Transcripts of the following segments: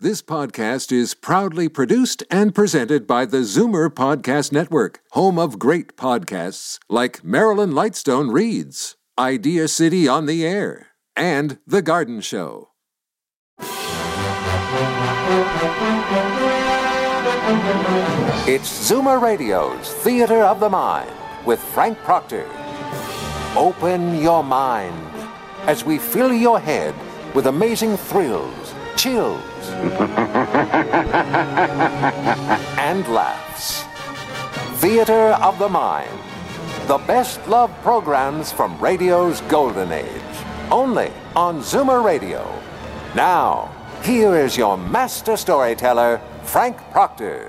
This podcast is proudly produced and presented by the Zoomer Podcast Network, home of great podcasts like Marilyn Lightstone Reads, Idea City on the Air, and The Garden Show. It's Zoomer Radio's Theater of the Mind with Frank Proctor. Open your mind as we fill your head with amazing thrills, chills, and laughs. Theater of the Mind. The best love programs from radio's golden age. Only on Zoomer Radio. Now, here is your master storyteller, Frank Proctor.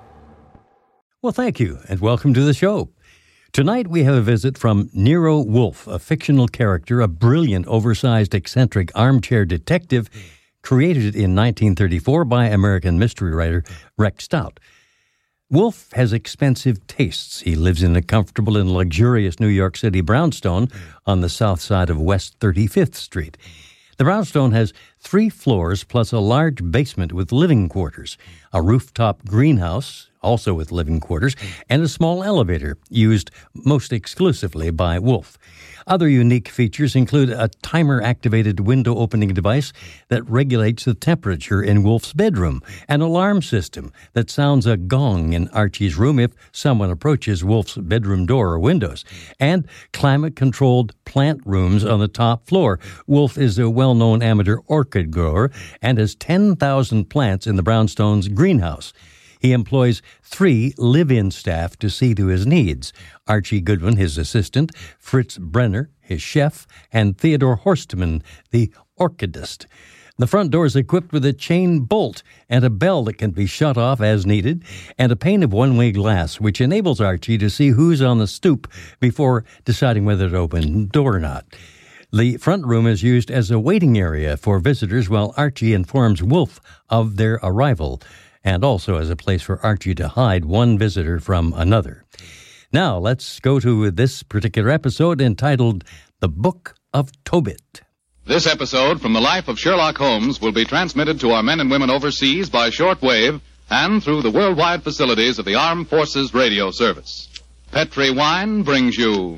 Well, thank you, and welcome to the show. Tonight we have a visit from Nero Wolfe, a fictional character, a brilliant, oversized, eccentric armchair detective created in 1934 by American mystery writer Rex Stout. Wolfe has expensive tastes. He lives in a comfortable and luxurious New York City brownstone on the south side of West 35th Street. The brownstone has 3 floors plus a large basement with living quarters, a rooftop greenhouse, also with living quarters, and a small elevator used most exclusively by Wolfe. Other unique features include a timer-activated window-opening device that regulates the temperature in Wolfe's bedroom, an alarm system that sounds a gong in Archie's room if someone approaches Wolfe's bedroom door or windows, and climate-controlled plant rooms on the top floor. Wolfe is a well-known amateur orchid grower and has 10,000 plants in the brownstone's greenhouse. He employs 3 live-in staff to see to his needs: Archie Goodwin, his assistant, Fritz Brenner, his chef, and Theodore Horstman, the orchidist. The front door is equipped with a chain bolt and a bell that can be shut off as needed, and a pane of one-way glass, which enables Archie to see who's on the stoop before deciding whether to open the door or not. The front room is used as a waiting area for visitors while Archie informs Wolfe of their arrival, and also as a place for Archie to hide one visitor from another. Now, let's go to this particular episode entitled The Book of Tobit. This episode from the life of Sherlock Holmes will be transmitted to our men and women overseas by shortwave and through the worldwide facilities of the Armed Forces Radio Service. Petri Wine brings you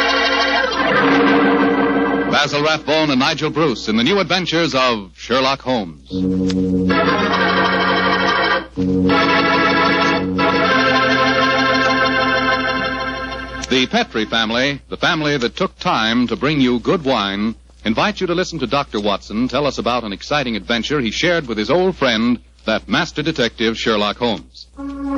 Basil Rathbone and Nigel Bruce in the new adventures of Sherlock Holmes. The Petri family, the family that took time to bring you good wine, invites you to listen to Dr. Watson tell us about an exciting adventure he shared with his old friend, that master detective Sherlock Holmes.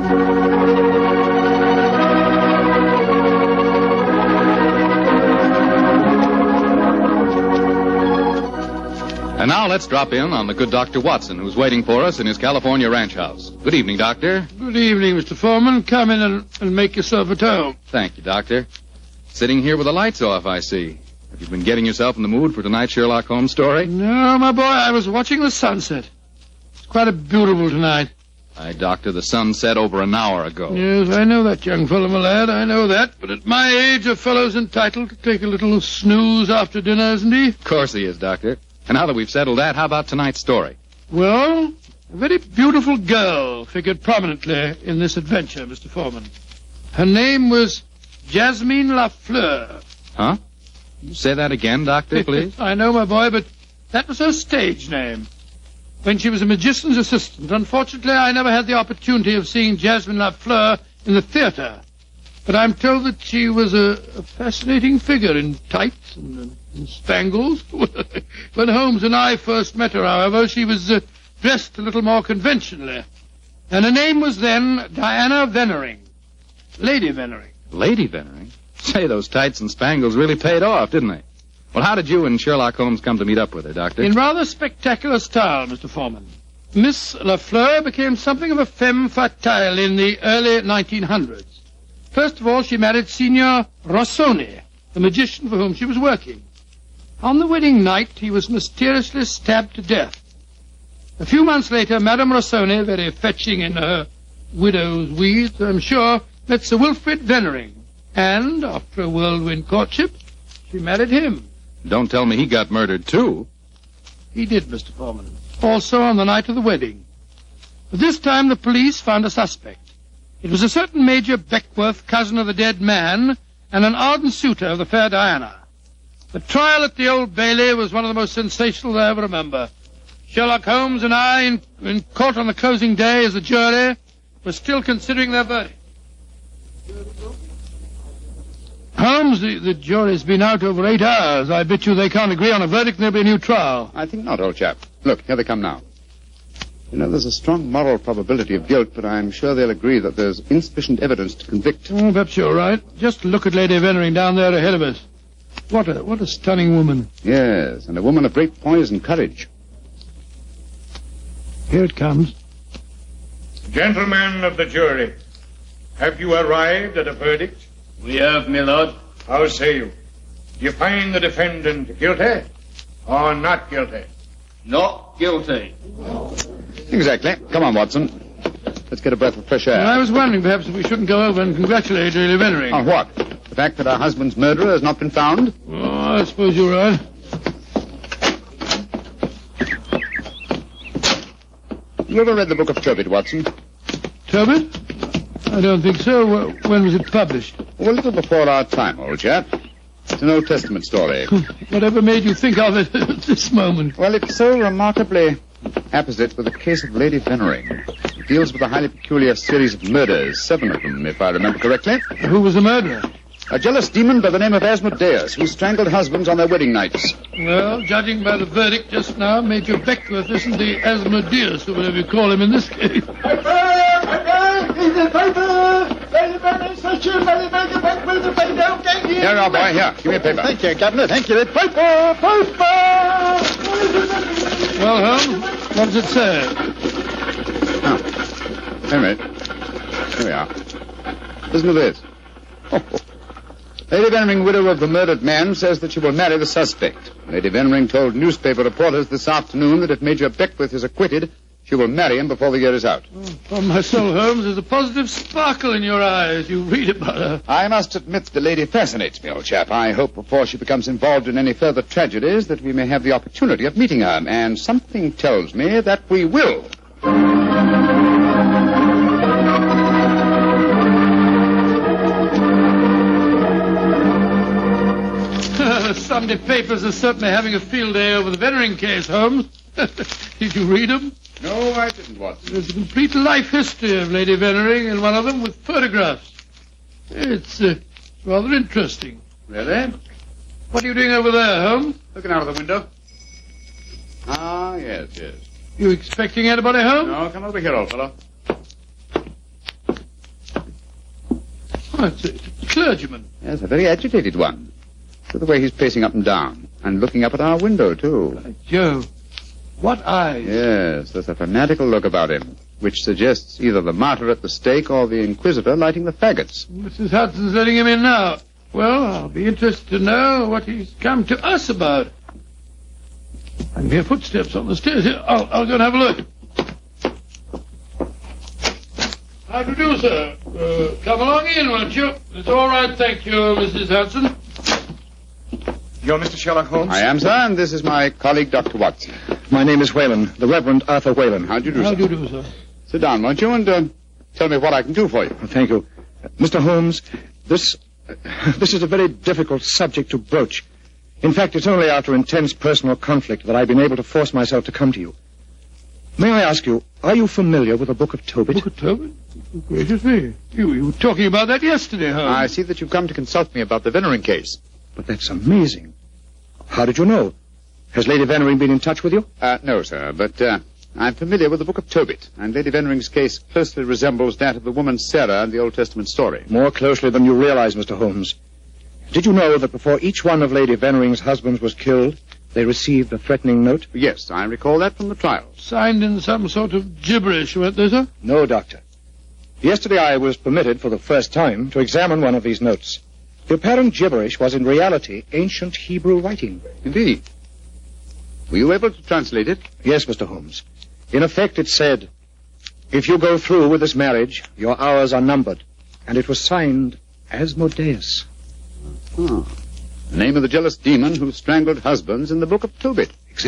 And now let's drop in on the good Dr. Watson, who's waiting for us in his California ranch house. Good evening, Doctor. Good evening, Mr. Foreman. Come in and make yourself at home. Thank you, Doctor. Sitting here with the lights off, I see. Have you been getting yourself in the mood for tonight's Sherlock Holmes story? No, my boy, I was watching the sunset. It's quite a beautiful tonight. Aye, Doctor, the sun set over an hour ago. Yes, I know that, young fellow, my lad. I know that. But at my age, a fellow's entitled to take a little snooze after dinner, isn't he? Of course he is, Doctor. And now that we've settled that, how about tonight's story? Well, a very beautiful girl figured prominently in this adventure, Mr. Foreman. Her name was Jasmine Lafleur. Huh? You say that again, Doctor, please? I know, my boy, but that was her stage name. When she was a magician's assistant, unfortunately, I never had the opportunity of seeing Jasmine Lafleur in the theater. But I'm told that she was a fascinating figure in tights and spangles. When Holmes and I first met her, however, she was dressed a little more conventionally. And her name was then Diana Vennering. Lady Vennering. Lady Vennering? Say, those tights and spangles really paid off, didn't they? Well, how did you and Sherlock Holmes come to meet up with her, Doctor? In rather spectacular style, Mr. Foreman. Miss Lafleur became something of a femme fatale in the early 1900s. First of all, she married Signor Rossoni, the magician for whom she was working. On the wedding night, he was mysteriously stabbed to death. A few months later, Madame Rossoni, very fetching in her widow's weeds, I'm sure, met Sir Wilfrid Vennering. And, after a whirlwind courtship, she married him. Don't tell me he got murdered, too. He did, Mr. Foreman. Also on the night of the wedding. But this time the police found a suspect. It was a certain Major Beckworth, cousin of the dead man, and an ardent suitor of the fair Diana. The trial at the Old Bailey was one of the most sensational I ever remember. Sherlock Holmes and I, in court on the closing day as a jury, were still considering their verdict. Holmes, the jury's been out over 8 hours. I bet you they can't agree on a verdict and there'll be a new trial. I think not, old chap. Look, here they come now. You know, there's a strong moral probability of guilt, but I'm sure they'll agree that there's insufficient evidence to convict. Oh, perhaps you're right. Just look at Lady Vennering down there ahead of us. What a stunning woman. Yes, and a woman of great poise and courage. Here it comes. Gentlemen of the jury, have you arrived at a verdict? We have, my lord. How say you? Do you find the defendant guilty or not guilty? Not guilty. Exactly. Come on, Watson. Let's get a breath of fresh air. Well, I was wondering perhaps if we shouldn't go over and congratulate Lady Vennering. On what? The fact that her husband's murderer has not been found? Oh, I suppose you're right. You ever read the Book of Tobit, Watson? Tobit? I don't think so. When was it published? Oh, a little before our time, old chap. It's an Old Testament story. Whatever made you think of it at this moment? Well, it's so remarkably apposite with the case of Lady Vennering. It deals with a highly peculiar series of murders, 7 of them, if I remember correctly. Who was the murderer? A jealous demon by the name of Asmodeus, who strangled husbands on their wedding nights. Well, judging by the verdict just now, Major Beckworth isn't the Asmodeus, or whatever you call him in this case. Here you are, boy. Here, give me a paper. Thank you, Governor. Thank you. Paper! Well, Holmes, what does it say? Oh, wait a minute. Here we are. Listen to this. Lady Vennering, widow of the murdered man, says that she will marry the suspect. Lady Vennering told newspaper reporters this afternoon that if Major Beckworth is acquitted, she will marry him before the year is out. On my soul, Holmes, there's a positive sparkle in your eyes. You read about her. I must admit the lady fascinates me, old chap. I hope before she becomes involved in any further tragedies that we may have the opportunity of meeting her. And something tells me that we will. The Sunday papers are certainly having a field day over the Vennering case, Holmes. Did you read them? No, I didn't, Watson. There's a complete life history of Lady Vennering in one of them with photographs. It's rather interesting. Really? What are you doing over there, Holmes? Looking out of the window. Ah, yes. You expecting anybody home? No, come over here, old fellow. Oh, it's a clergyman. Yes, a very agitated one. Look at the way he's pacing up and down. And looking up at our window, too. By Jove. What eyes? Yes, there's a fanatical look about him, which suggests either the martyr at the stake or the inquisitor lighting the faggots. Mrs. Hudson's letting him in now. Well, I'll be interested to know what he's come to us about. I can hear footsteps on the stairs here. I'll go and have a look. How do you do, sir? Come along in, won't you? It's all right, thank you, Mrs. Hudson. You're Mr. Sherlock Holmes? I am, sir, and this is my colleague, Dr. Watson. My name is Whalen, the Reverend Arthur Whalen. How do you do, How sir? do you do, sir? Sit down, won't you, and tell me what I can do for you. Thank you. Mr. Holmes, this is a very difficult subject to broach. In fact, it's only after intense personal conflict that I've been able to force myself to come to you. May I ask you, are you familiar with the Book of Tobit? Book of Tobit? Gracious me. You were talking about that yesterday, Holmes. I see that you've come to consult me about the Vennering case. But that's amazing. How did you know? Has Lady Vennering been in touch with you? No, sir, but I'm familiar with the Book of Tobit, and Lady Vennering's case closely resembles that of the woman Sarah in the Old Testament story. More closely than you realize, Mr. Holmes. Did you know that before each one of Lady Vennering's husbands was killed, they received a threatening note? Yes, I recall that from the trial. Signed in some sort of gibberish, weren't they, sir? No, Doctor. Yesterday I was permitted for the first time to examine one of these notes. The apparent gibberish was in reality ancient Hebrew writing. Indeed. Were you able to translate it? Yes, Mr. Holmes. In effect, it said, if you go through with this marriage, your hours are numbered. And it was signed Asmodeus. Oh. The name of the jealous demon who strangled husbands in the Book of Tobit. Exactly.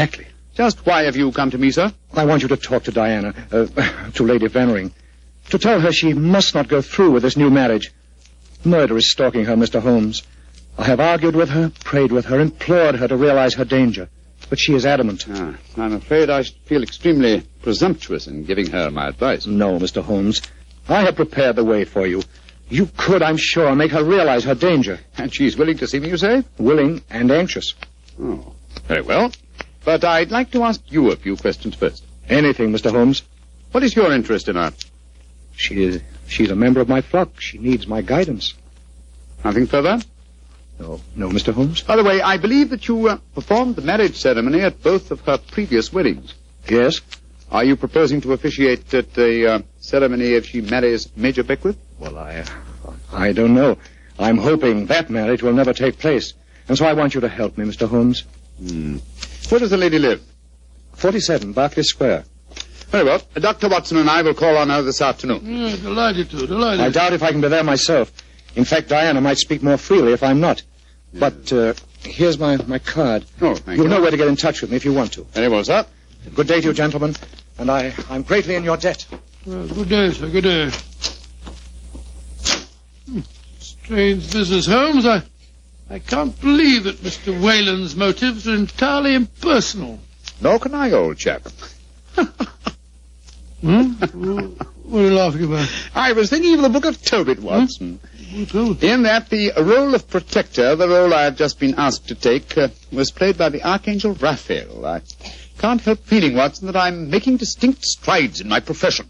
Just why have you come to me, sir? I want you to talk to Diana, to Lady Vennering, to tell her she must not go through with this new marriage. Murder is stalking her, Mr. Holmes. I have argued with her, prayed with her, implored her to realize her danger. But she is adamant. I'm afraid I should feel extremely presumptuous in giving her my advice. No, Mr. Holmes. I have prepared the way for you. You could, I'm sure, make her realize her danger. And she's willing to see me, you say? Willing and anxious. Oh, very well. But I'd like to ask you a few questions first. Anything, Mr. Holmes. What is your interest in her? She's a member of my flock. She needs my guidance. Nothing further? No, Mr. Holmes. By the way, I believe that you performed the marriage ceremony at both of her previous weddings. Yes? Are you proposing to officiate at the ceremony if she marries Major Beckwith? Well, I don't know. I'm hoping that marriage will never take place. And so I want you to help me, Mr. Holmes. Where does the lady live? 47, Berkeley Square. Very well. Dr. Watson and I will call on her this afternoon. Delighted to. I doubt if I can be there myself. In fact, Diana might speak more freely if I'm not. But here's my card. Oh, thank you. You'll know where to get in touch with me if you want to. Very well, sir. Good day to you, gentlemen. And I'm greatly in your debt. Good day, sir. Good day. Strange business, Holmes. I can't believe that Mr. Whalen's motives are entirely impersonal. Nor can I, old chap. What are you laughing about? I was thinking of the book of Tobit, Watson. In that, the role of protector, the role I have just been asked to take, was played by the Archangel Raphael. I can't help feeling, Watson, that I'm making distinct strides in my profession.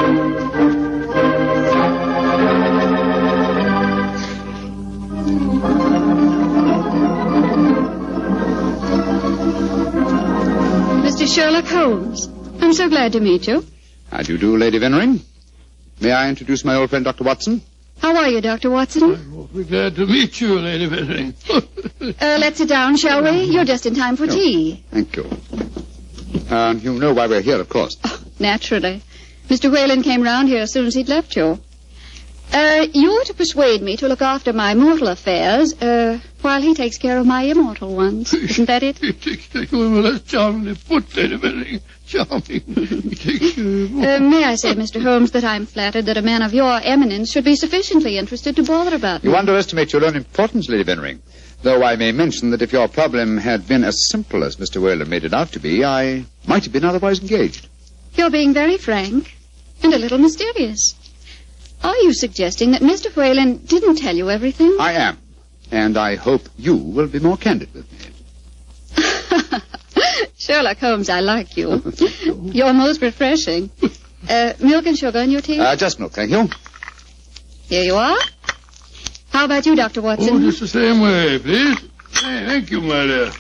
Mr. Sherlock Holmes, I'm so glad to meet you. How do you do, Lady Vennering? May I introduce my old friend, Dr. Watson? How are you, Dr. Watson? I'm awfully glad to meet you, Lady Vennering. Let's sit down, shall we? You're just in time for tea. Thank you. You know why we're here, of course. Oh, naturally. Mr. Whalen came round here as soon as he'd left you. You're to persuade me to look after my mortal affairs, while he takes care of my immortal ones. Isn't that it? Well, that's charmingly put, Lady Vennering. Charming. May I say, Mr. Holmes, that I'm flattered that a man of your eminence should be sufficiently interested to bother about me. You underestimate your own importance, Lady Vennering. Though I may mention that if your problem had been as simple as Mr. Whalen made it out to be, I might have been otherwise engaged. You're being very frank and a little mysterious. Are you suggesting that Mr. Whalen didn't tell you everything? I am. And I hope you will be more candid with me. Sherlock Holmes, I like you. You're most refreshing. Milk and sugar in your tea? Just milk, thank you. Here you are. How about you, Dr. Watson? Oh, just the same way, please. Hey, thank you, my dear.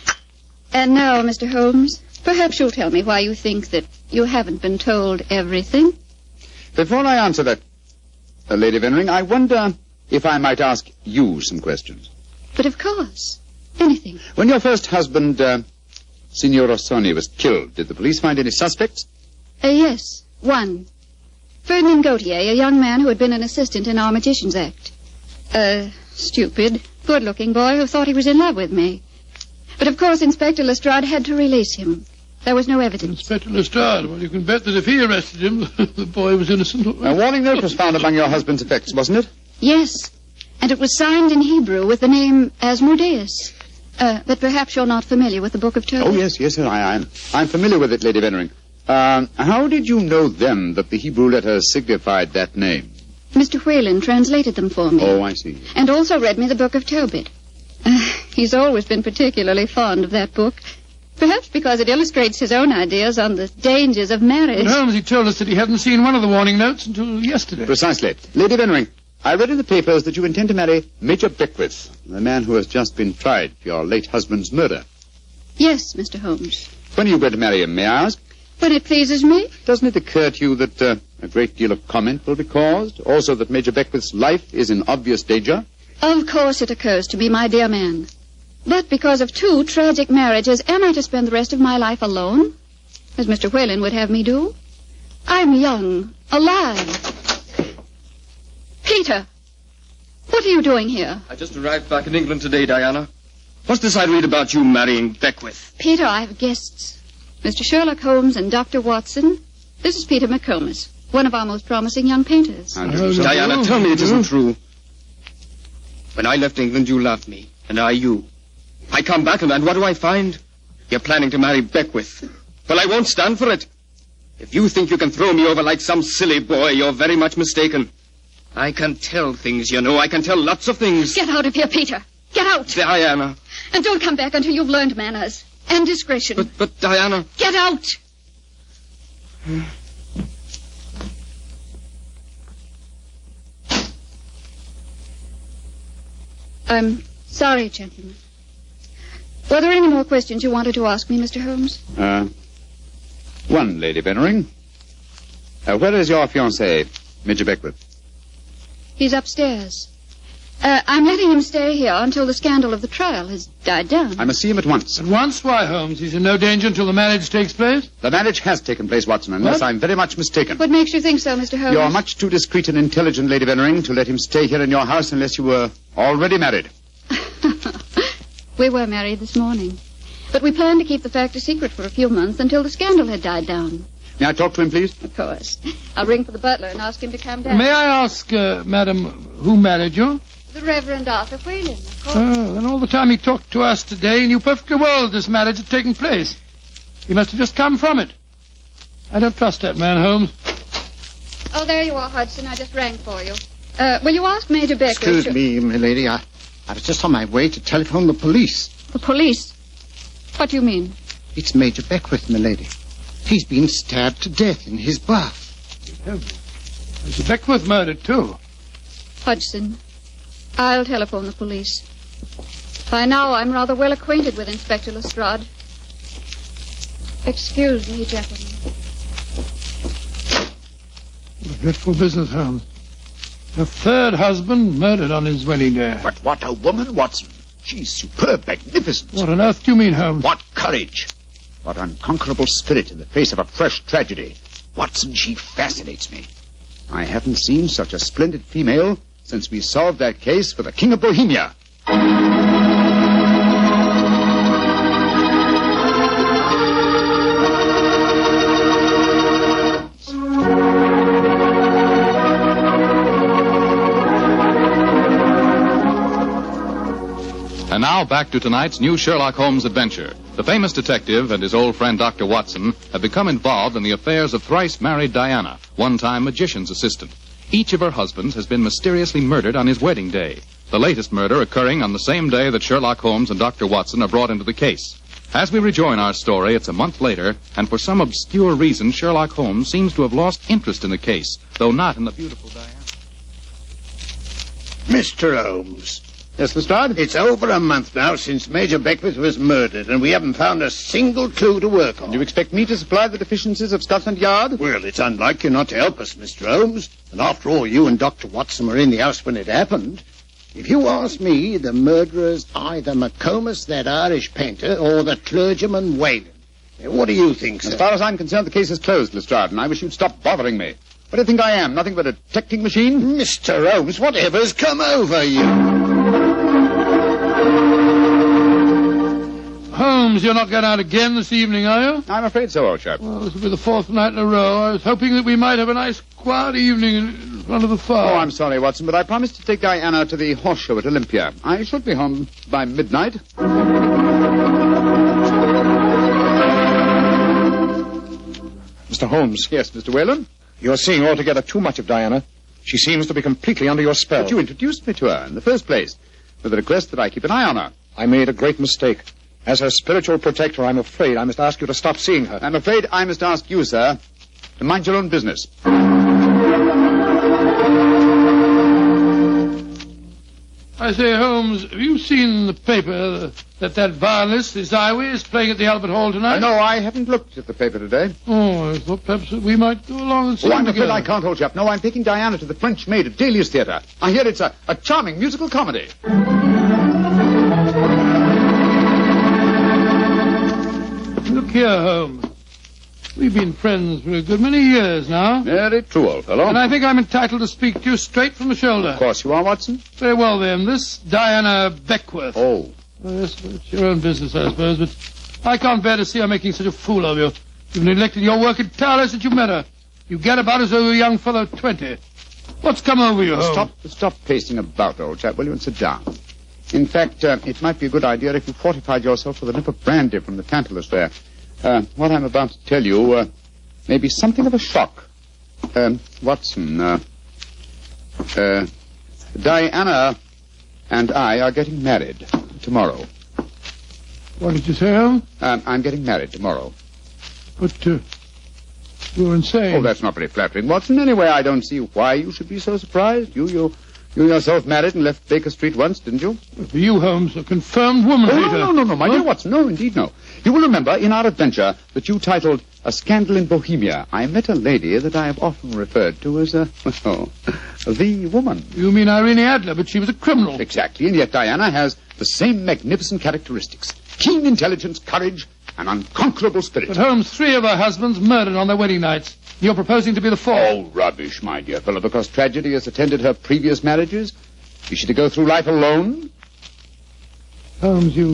And now, Mr. Holmes, perhaps you'll tell me why you think that you haven't been told everything. Before I answer that, Lady Vennering, I wonder if I might ask you some questions. But of course. Anything. When your first husband, Signor Rossoni, was killed, did the police find any suspects? Yes, one. Ferdinand Gautier, a young man who had been an assistant in our Magician's Act. A stupid, good-looking boy who thought he was in love with me. But of course Inspector Lestrade had to release him. There was no evidence. Inspector Lestrade, well, you can bet that if he arrested him, the boy was innocent. A warning note was found among your husband's effects, wasn't it? Yes, and it was signed in Hebrew with the name Asmodeus. But perhaps you're not familiar with the Book of Tobit. Oh, yes, sir, I am. I'm familiar with it, Lady Vennering. How did you know then that the Hebrew letters signified that name? Mr. Whalen translated them for me. Oh, I see. And also read me the Book of Tobit. He's always been particularly fond of that book. Perhaps because it illustrates his own ideas on the dangers of marriage. But Holmes, he told us that he hadn't seen one of the warning notes until yesterday. Precisely. Lady Vennering, I read in the papers that you intend to marry Major Beckwith, the man who has just been tried for your late husband's murder. Yes, Mr. Holmes. When are you going to marry him, may I ask? When it pleases me. Doesn't it occur to you that a great deal of comment will be caused? Also that Major Beckwith's life is in obvious danger? Of course it occurs to me, my dear man. But because of 2 tragic marriages, am I to spend the rest of my life alone? As Mr. Whalen would have me do? I'm young, alive. Peter, what are you doing here? I just arrived back in England today, Diana. What's this I read about you marrying Beckwith? Peter, I have guests. Mr. Sherlock Holmes and Dr. Watson, this is Peter McComas, one of our most promising young painters. Diana, tell me it isn't true. When I left England, you loved me, and I you. I come back, and what do I find? You're planning to marry Beckwith. Well, I won't stand for it. If you think you can throw me over like some silly boy, you're very much mistaken. I can tell things, you know. I can tell lots of things. Get out of here, Peter. Get out. Diana. And don't come back until you've learned manners and discretion. But Diana... Get out. I'm sorry, gentlemen. Were there any more questions you wanted to ask me, Mr. Holmes? One, Lady Bennering. Where is your fiancé, Major Beckwith? He's upstairs. I'm letting him stay here until the scandal of the trial has died down. I must see him at once. At once? Why, Holmes? He's in no danger until the marriage takes place? The marriage has taken place, Watson, unless I'm very much mistaken. What makes you think so, Mr. Holmes? You're much too discreet and intelligent, Lady Bennering, to let him stay here in your house unless you were already married. We were married this morning. But we planned to keep the fact a secret for a few months until the scandal had died down. May I talk to him, please? Of course. I'll ring for the butler and ask him to come down. May I ask, madam, who married you? The Reverend Arthur Whalen, of course. Oh, and all the time he talked to us today, he knew perfectly well that this marriage had taken place. He must have just come from it. I don't trust that man, Holmes. Oh, there you are, Hudson. I just rang for you. Will you ask Major Beckwith? Excuse me, my lady. I was just on my way to telephone the police. The police? What do you mean? It's Major Beckwith, my lady. He's been stabbed to death in his bath. Major Beckwith murdered, too. Hudson, I'll telephone the police. By now, I'm rather well acquainted with Inspector Lestrade. Excuse me, gentlemen. What a dreadful business, Holmes. A third husband murdered on his wedding day. But what a woman, Watson. She's superb, magnificent. What on earth do you mean, Holmes? What courage. What unconquerable spirit in the face of a fresh tragedy. Watson, she fascinates me. I haven't seen such a splendid female since we solved that case for the King of Bohemia. And now back to tonight's new Sherlock Holmes adventure. The famous detective and his old friend Dr. Watson have become involved in the affairs of thrice-married Diana, one-time magician's assistant. Each of her husbands has been mysteriously murdered on his wedding day, the latest murder occurring on the same day that Sherlock Holmes and Dr. Watson are brought into the case. As we rejoin our story, it's a month later, and for some obscure reason, Sherlock Holmes seems to have lost interest in the case, though not in the beautiful Diana. Mr. Holmes. Yes, Lestrade? It's over a month now since Major Beckwith was murdered, and we haven't found a single clue to work on. Do you expect me to supply the deficiencies of Scotland Yard? Well, it's unlike you not to help us, Mr. Holmes. And after all, you and Dr. Watson were in the house when it happened. If you ask me, the murderer's either McComas, that Irish painter, or the clergyman Whalen. What do you think, sir? As far as I'm concerned, the case is closed, Lestrade, and I wish you'd stop bothering me. What do you think I am? Nothing but a detecting machine? Mr. Holmes, whatever's come over you? Holmes, you're not going out again this evening, are you? I'm afraid so, old chap. Well, this will be the fourth night in a row. I was hoping that we might have a nice, quiet evening in front of the fire. Oh, I'm sorry, Watson, but I promised to take Diana to the horse show at Olympia. I should be home by midnight. Mr. Holmes. Yes, Mr. Whalen? You're seeing altogether too much of Diana. She seems to be completely under your spell. But you introduced me to her in the first place, with the request that I keep an eye on her. I made a great mistake. As her spiritual protector, I'm afraid I must ask you to stop seeing her. I'm afraid I must ask you, sir, to mind your own business. I say, Holmes, have you seen in the paper that violinist, this Iway, is playing at the Albert Hall tonight? No, I haven't looked at the paper today. Oh, I thought perhaps we might go along and see him I'm afraid together. I can't, old chap. No, I'm taking Diana to the French Maid at Delius Theatre. I hear it's a charming musical comedy. Look here, Holmes. We've been friends for a good many years now. Very true, old fellow. And I think I'm entitled to speak to you straight from the shoulder. Of course you are, Watson. Very well, then. This Diana Beckwith. Oh. Well, yes, it's your own business, I suppose, but I can't bear to see her making such a fool of you. You've neglected your work entirely since you met her. You get about as though you're a young fellow of 20. What's come over you, Holmes? Stop pacing about, old chap, will you, and sit down. In fact, it might be a good idea if you fortified yourself with a nip of brandy from the Tantalus there. What I'm about to tell you may be something of a shock. Watson, Diana and I are getting married tomorrow. What did you say, Holmes? I'm getting married tomorrow. But, you're insane. Oh, that's not very flattering, Watson. Anyway, I don't see why you should be so surprised. You yourself married and left Baker Street once, didn't you? But for you, Holmes, a confirmed woman hater. No, my dear Watson. No, indeed, no. You will remember in our adventure that you titled A Scandal in Bohemia, I met a lady that I have often referred to as, the woman. You mean Irene Adler, but she was a criminal. Exactly, and yet Diana has the same magnificent characteristics. Keen intelligence, courage, and unconquerable spirit. But Holmes, 3 of her husbands murdered on their wedding nights. You're proposing to be the 4th. Oh, rubbish, my dear fellow, because tragedy has attended her previous marriages. Is she to go through life alone? Holmes, you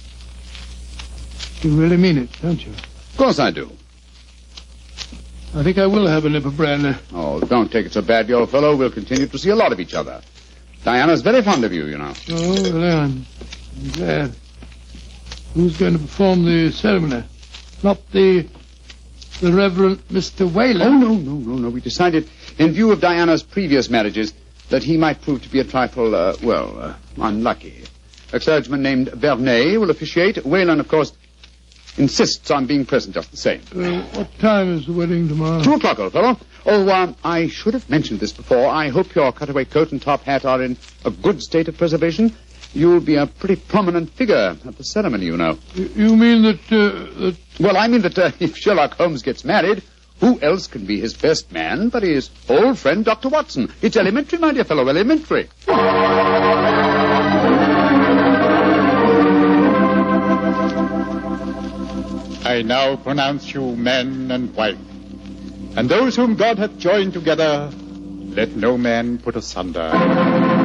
really mean it, don't you? Of course I do. I think I will have a nip of brandy. Oh, don't take it so bad, old fellow. We'll continue to see a lot of each other. Diana's very fond of you, you know. Oh, well, I'm glad. Who's going to perform the ceremony? Not the Reverend Mr. Whalen? Oh, no. We decided, in view of Diana's previous marriages, that he might prove to be a trifle, unlucky. A clergyman named Vernet will officiate. Whalen, of course, insists on being present just the same. What time is the wedding tomorrow? 2 o'clock, old fellow. Oh, I should have mentioned this before. I hope your cutaway coat and top hat are in a good state of preservation. You'll be a pretty prominent figure at the ceremony, you know. You mean that... Well, I mean that if Sherlock Holmes gets married, who else can be his best man but his old friend, Dr. Watson? It's elementary, my dear fellow, elementary. I now pronounce you man and wife, and those whom God hath joined together, let no man put asunder.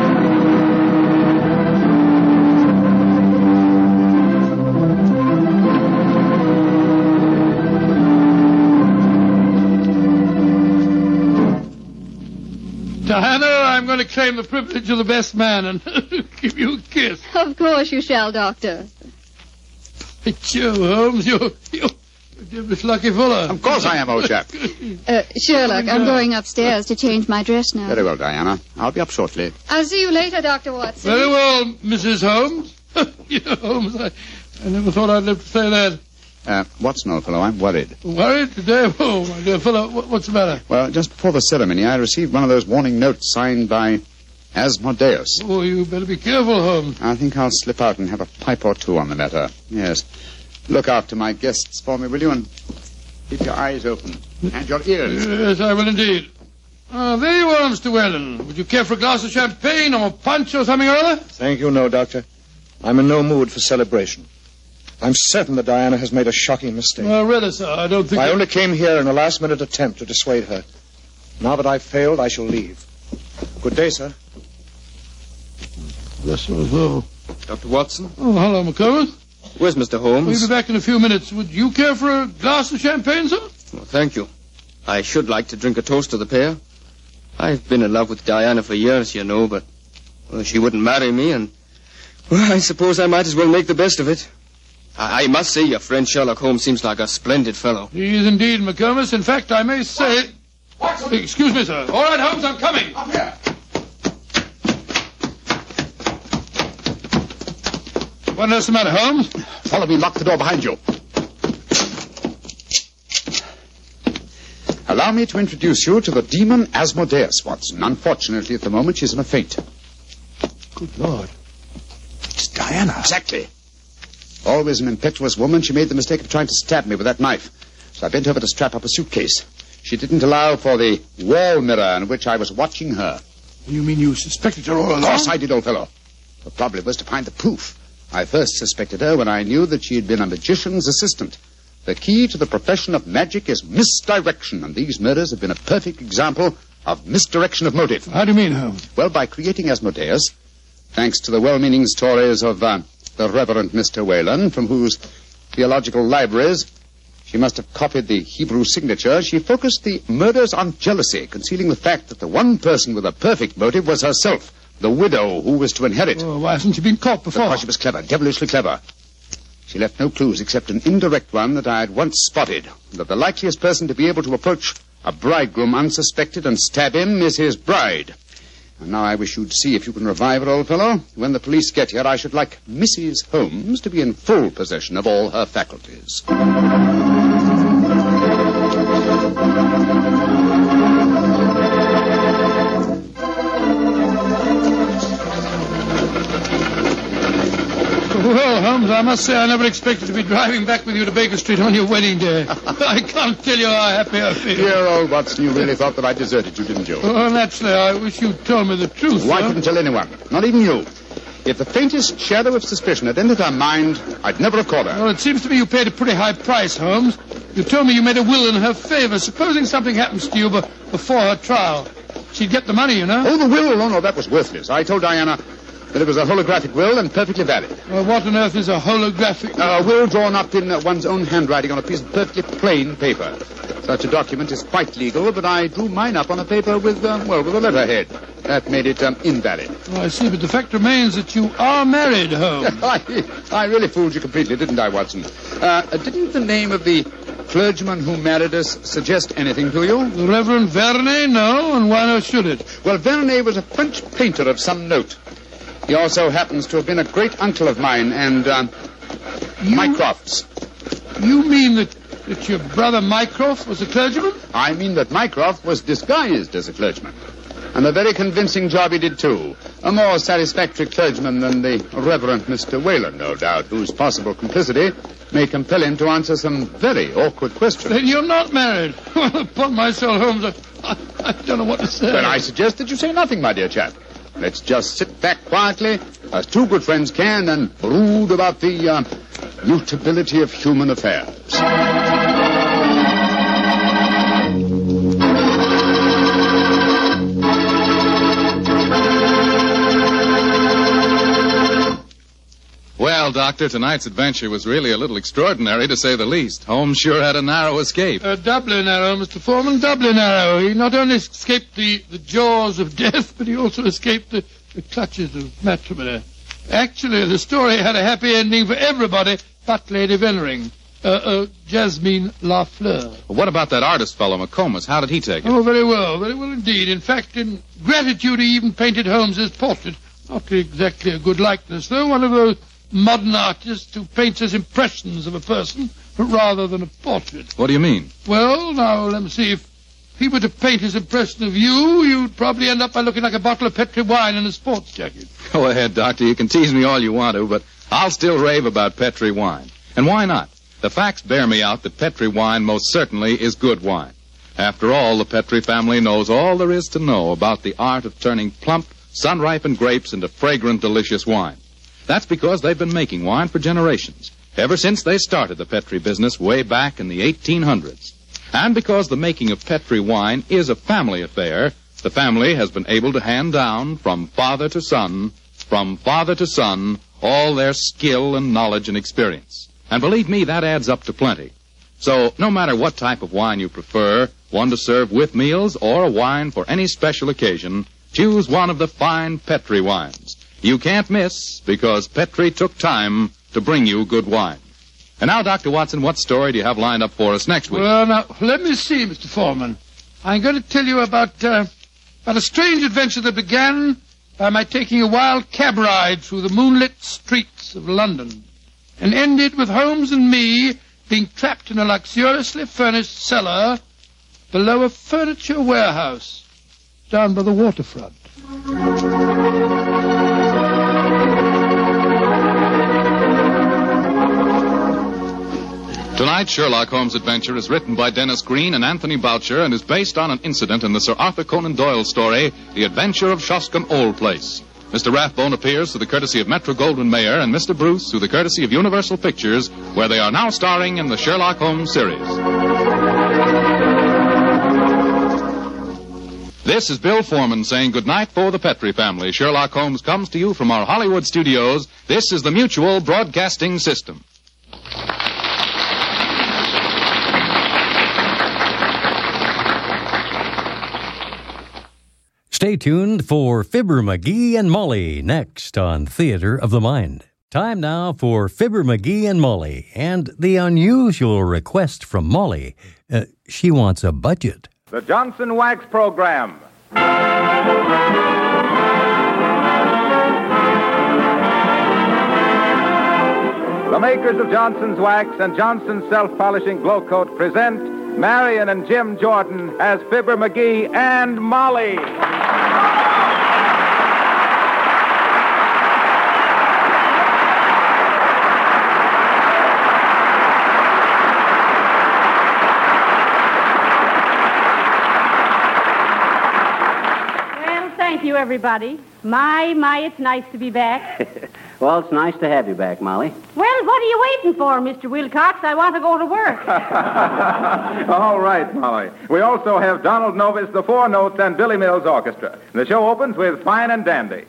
Diana, I'm going to claim the privilege of the best man and give you a kiss. Of course you shall, Doctor. It's you, Holmes. You're Miss Lucky Fuller. Of course I am, old chap. Sherlock, I'm going upstairs to change my dress now. Very well, Diana. I'll be up shortly. I'll see you later, Dr. Watson. Very well, Mrs. Holmes. Holmes, I never thought I'd live to say that. Watson, old fellow, I'm worried. Worried today? Oh, my dear fellow, what's the matter? Well, just before the ceremony, I received one of those warning notes signed by Asmodeus. Oh, you better be careful, Holmes. I think I'll slip out and have a pipe or two on the matter. Yes. Look after my guests for me, will you? And keep your eyes open. And your ears. Yes, I will indeed. There you are, Mr. Whalen. Would you care for a glass of champagne or punch or something or other? Thank you, no, Doctor. I'm in no mood for celebration. I'm certain that Diana has made a shocking mistake. Well, really, sir, I don't think... I only came here in a last-minute attempt to dissuade her. Now that I've failed, I shall leave. Good day, sir. Yes, sir. Dr. Watson? Oh, hello, McComas. Where's Mr. Holmes? We'll be back in a few minutes. Would you care for a glass of champagne, sir? Well, thank you. I should like to drink a toast to the pair. I've been in love with Diana for years, you know, but she wouldn't marry me, and, well, I suppose I might as well make the best of it. I must say your friend Sherlock Holmes seems like a splendid fellow. He is indeed, McComas. In fact, I may say... Watson! Excuse me, sir. All right, Holmes, I'm coming. Up here. What on earth's the matter, Holmes? Follow me, lock the door behind you. Allow me to introduce you to the demon Asmodeus, Watson. Unfortunately, at the moment, she's in a faint. Good Lord. It's Diana. Exactly. Always an impetuous woman, she made the mistake of trying to stab me with that knife. So I bent over to strap up a suitcase. She didn't allow for the wall mirror in which I was watching her. You mean you suspected her all along? Of course I did, old fellow. The problem was to find the proof. I first suspected her when I knew that she had been a magician's assistant. The key to the profession of magic is misdirection, and these murders have been a perfect example of misdirection of motive. How do you mean, Holmes? Well, by creating Asmodeus, thanks to the well-meaning stories of the Reverend Mr. Whalen, from whose theological libraries. She must have copied the Hebrew signature. She focused the murders on jealousy, concealing the fact that the one person with a perfect motive was herself, the widow who was to inherit. Oh, why hasn't she been caught before? Because she was clever, devilishly clever. She left no clues except an indirect one that I had once spotted, that the likeliest person to be able to approach a bridegroom unsuspected and stab him is his bride. And now I wish you'd see if you can revive her, old fellow. When the police get here, I should like Mrs. Holmes to be in full possession of all her faculties. Well, Holmes, I must say I never expected to be driving back with you to Baker Street on your wedding day. I can't tell you how happy I feel. Dear old Watson, you really thought that I deserted you, didn't you? Oh, naturally, I wish you'd told me the truth. Well, I couldn't tell anyone, not even you. If the faintest shadow of suspicion had entered her mind, I'd never have caught her. Well, it seems to me you paid a pretty high price, Holmes. You told me you made a will in her favor. Supposing something happens to you before her trial, she'd get the money, you know. Oh, the will? Oh, no, that was worthless. I told Diana that it was a holographic will and perfectly valid. Well, what on earth is a holographic will? A will drawn up in one's own handwriting on a piece of perfectly plain paper. Such a document is quite legal, but I drew mine up on a paper with a letterhead. That made it invalid. Oh, I see, but the fact remains that you are married, Holmes. I really fooled you completely, didn't I, Watson? Didn't the name of the clergyman who married us suggest anything to you? The Reverend Vernet? No, and why not should it? Well, Vernet was a French painter of some note. He also happens to have been a great uncle of mine and Mycroft's. You mean that your brother Mycroft was a clergyman? I mean that Mycroft was disguised as a clergyman. And a very convincing job he did, too. A more satisfactory clergyman than the Reverend Mr. Whalen, no doubt, whose possible complicity may compel him to answer some very awkward questions. Then you're not married. Well, upon my soul, Holmes, I don't know what to say. Then I suggest that you say nothing, my dear chap. Let's just sit back quietly, as two good friends can, and brood about the mutability of human affairs. Well, Doctor, tonight's adventure was really a little extraordinary, to say the least. Holmes sure had a narrow escape. Doubly narrow, Mr. Foreman, doubly narrow. He not only escaped the jaws of death, but he also escaped the clutches of matrimony. Actually, the story had a happy ending for everybody but Lady Vennering. Jasmine Lafleur. Well, what about that artist fellow, McComas? How did he take it? Oh, very well indeed. In fact, in gratitude, he even painted Holmes's portrait. Not exactly a good likeness, though. One of those modern artists who paints as impressions of a person rather than a portrait. What do you mean? Well, now, let me see. If he were to paint his impression of you, you'd probably end up by looking like a bottle of Petri wine in a sports jacket. Go ahead, Doctor. You can tease me all you want to, but I'll still rave about Petri wine. And why not? The facts bear me out that Petri wine most certainly is good wine. After all, the Petri family knows all there is to know about the art of turning plump, sun-ripened grapes into fragrant, delicious wine. That's because they've been making wine for generations, ever since they started the Petri business way back in the 1800s. And because the making of Petri wine is a family affair, the family has been able to hand down from father to son, all their skill and knowledge and experience. And believe me, that adds up to plenty. So no matter what type of wine you prefer, one to serve with meals or a wine for any special occasion, choose one of the fine Petri wines. You can't miss, because Petri took time to bring you good wine. And now, Dr. Watson, what story do you have lined up for us next week? Well, now, let me see, Mr. Foreman. I'm going to tell you about a strange adventure that began by my taking a wild cab ride through the moonlit streets of London, and ended with Holmes and me being trapped in a luxuriously furnished cellar below a furniture warehouse down by the waterfront. Tonight's Sherlock Holmes adventure is written by Dennis Green and Anthony Boucher and is based on an incident in the Sir Arthur Conan Doyle story, The Adventure of Shoscombe Old Place. Mr. Rathbone appears through the courtesy of Metro-Goldwyn-Mayer and Mr. Bruce through the courtesy of Universal Pictures, where they are now starring in the Sherlock Holmes series. This is Bill Foreman saying goodnight for the Petri family. Sherlock Holmes comes to you from our Hollywood studios. This is the Mutual Broadcasting System. Stay tuned for Fibber McGee and Molly next on Theater of the Mind. Time now for Fibber McGee and Molly, and the unusual request from Molly. She wants a budget. The Johnson Wax Program. The makers of Johnson's Wax and Johnson's Self-Polishing Glow Coat present Marion and Jim Jordan as Fibber McGee and Molly. Thank you, everybody. My, it's nice to be back. Well, it's nice to have you back, Molly. Well, what are you waiting for, Mr. Wilcox? I want to go to work. All right, Molly. We also have Donald Novis, the Four Notes, and Billy Mills Orchestra. The show opens with Fine and Dandy.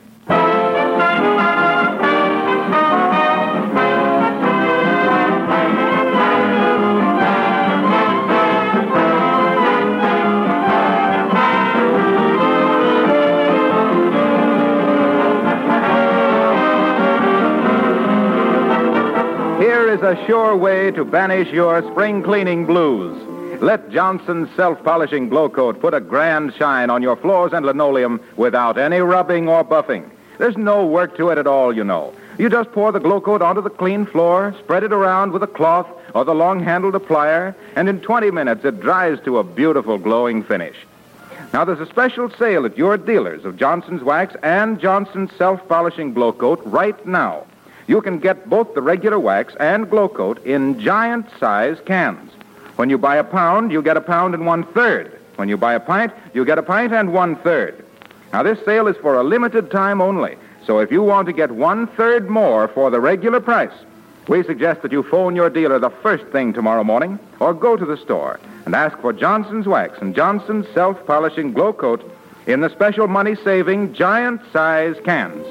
Here is a sure way to banish your spring cleaning blues. Let Johnson's Self-Polishing Glow Coat put a grand shine on your floors and linoleum without any rubbing or buffing. There's no work to it at all, you know. You just pour the Glow Coat onto the clean floor, spread it around with a cloth or the long-handled applier, and in 20 minutes it dries to a beautiful glowing finish. Now, there's a special sale at your dealers of Johnson's Wax and Johnson's Self-Polishing Glow Coat right now. You can get both the regular wax and Glow Coat in giant-size cans. When you buy a pound, you get a pound and 1/3. When you buy a pint, you get a pint and 1/3. Now, this sale is for a limited time only, so if you want to get 1/3 more for the regular price, we suggest that you phone your dealer the first thing tomorrow morning or go to the store and ask for Johnson's Wax and Johnson's Self-Polishing Glow Coat in the special money-saving giant-size cans.